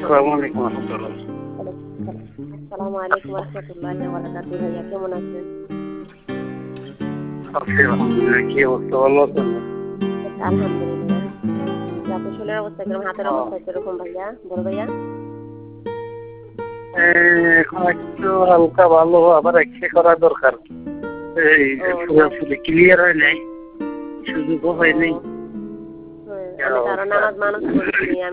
আসসালামু আলাইকুম ওয়া রাহমাতুল্লাহ। আসসালামু আলাইকুম ওয়া রাহমাতুল্লাহি ওয়া বারাকাতুহু। ভাইয়া কেমন আছেন? আছি আলহামদুলিল্লাহ। কি অবস্থা, ভালো আছেন? আলহামদুলিল্লাহ। আপনার শরীরের অবস্থা কিরকম? হাতের ও, অবস্থা কিরকম ভাইয়া? বড় ভাইয়া? এখন একটু হালকা ভালো, আবার এক্সরে করা দরকার। এই ও পুরোপুরি ক্লিয়ার হয় নাই, সুযোগও ও হয় নাই। হ্যাঁ, এই অনেক আরো অবস্থা। নামাজ পড়ছি